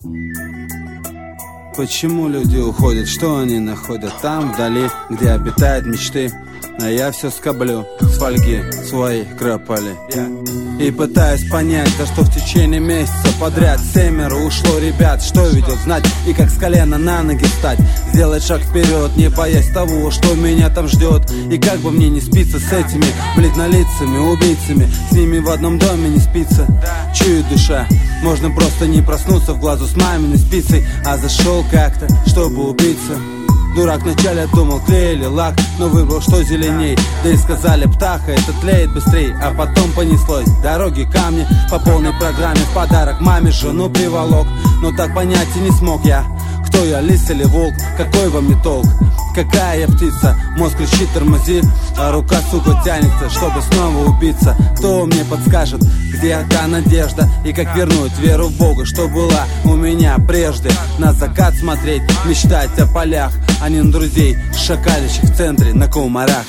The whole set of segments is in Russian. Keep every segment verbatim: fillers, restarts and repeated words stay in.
Почему люди уходят, что они находят там, вдали, где обитают мечты? А я все скоблю с фольги своей крополи и пытаюсь понять, за что в течение месяца подряд семеро ушло ребят. Что ведет знать и как с колена на ноги встать, сделать шаг вперед, не боясь того, что меня там ждет. И как бы мне не спиться с этими бледнолицами убийцами, с ними в одном доме не спится. Чует душа, можно просто не проснуться в глазу с маминой спицей, а зашел как-то, чтобы убиться. Дурак вначале думал, клей или лак, но выбрал, что зеленей. Да и сказали, птаха, это тлеет быстрей. А потом понеслось, дороги, камни по полной программе. В подарок маме жену приволок, но так понять и не смог я, кто я, лис или волк, какой во мне толк. Какая я птица, мозг кричит тормози, а рука, сука, тянется, чтобы снова убиться. Кто мне подскажет, где та надежда и как вернуть веру в Бога, что была у меня прежде? На закат смотреть, мечтать о полях, а не на друзей, шакалищих в центре на комарах.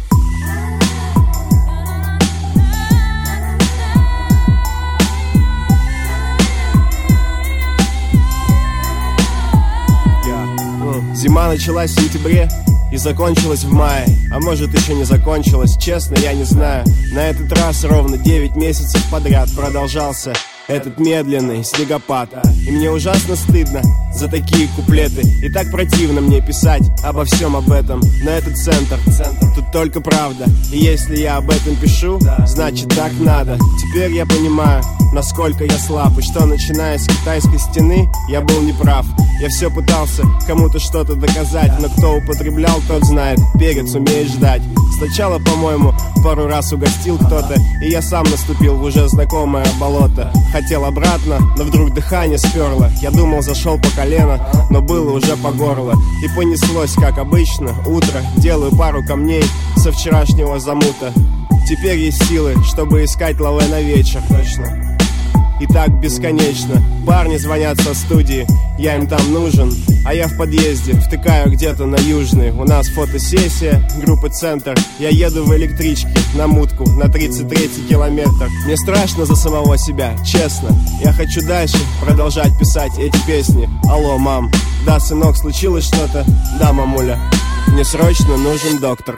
Зима началась в сентябре и закончилась в мае. А может, еще не закончилась, честно, я не знаю. На этот раз ровно девять месяцев подряд продолжался этот медленный снегопад. И мне ужасно стыдно за такие куплеты. И так противно мне писать обо всем об этом. Но этот центр, центр, тут только правда. И если я об этом пишу, значит так надо. Теперь я понимаю, насколько я слаб, и что, начиная с китайской стены, я был неправ. Я все пытался кому-то что-то доказать, но кто употреблял, тот знает, перец умеет ждать. Сначала, по-моему, пару раз угостил кто-то, и я сам наступил в уже знакомое болото. Хотел обратно, но вдруг дыхание сперло. Я думал, зашел по колено, но было уже по горло. И понеслось, как обычно, утро. Делаю пару камней со вчерашнего замута. Теперь есть силы, чтобы искать лавэ на вечер. Точно. И так бесконечно. Парни звонят со студии, я им там нужен, а я в подъезде, втыкаю где-то на Южный. У нас фотосессия, группы «Центр». Я еду в электричке на мутку на тридцать третий километр. Мне страшно за самого себя, честно. Я хочу дальше продолжать писать эти песни. Алло, мам. Да, сынок, случилось что-то? Да, мамуля. Мне срочно нужен доктор.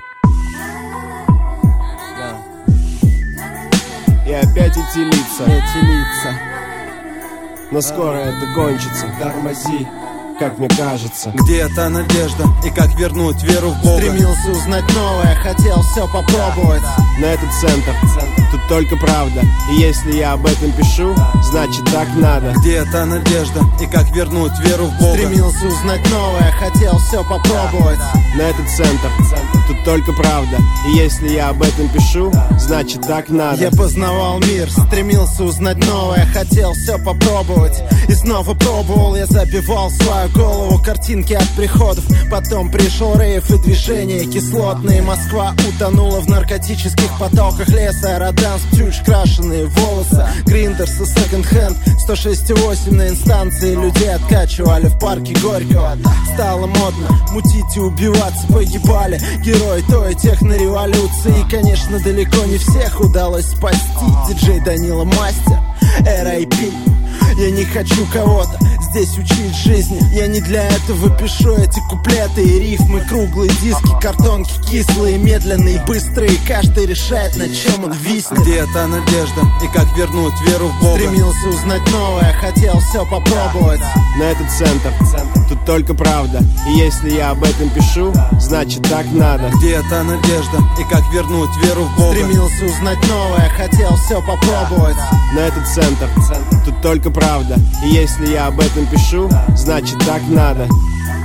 И опять эти лица, эти лица. Но скоро это кончится. Тормози, как мне кажется. Где та надежда и как вернуть веру в Бога? Стремился узнать новое, хотел все попробовать. На этот центр, тут только правда. И если я об этом пишу, значит так надо. Где та надежда и как вернуть веру в Бога? Стремился узнать новое, хотел все попробовать. На этот центр, тут только правда. И если я об этом пишу, значит так надо. Я познавал мир, стремился узнать новое, хотел все попробовать. И снова пробовал, я забивал свою голову картинки от приходов. Потом пришел рейв и движение кислотные. Москва утонула в наркотических потоках леса. Роданск, чуть крашеные волосы. Гриндерс и секонд-хенд. сто шесть и восемь на инстанции. Людей откачивали в парке Горького. Стало модно мутить и убиваться. Погибали герои той технореволюции. И, конечно, далеко не всех удалось спасти. Диджей Данила Мастер, эр ай пи. Я не хочу кого-то здесь учить жизни. Я не для этого пишу эти куплеты и рифмы. Круглые диски, картонки кислые, медленные, быстрые. Каждый решает, на чем он виснет. Где та надежда и как вернуть веру в Бога? Стремился узнать новое, хотел все попробовать. На этот центр, тут только правда. И если я об этом пишу, значит так надо. Где та надежда и как вернуть веру в Бога? Стремился узнать новое, хотел все попробовать. На этот центр, тут только правда. И если я об этом пишу, значит так надо.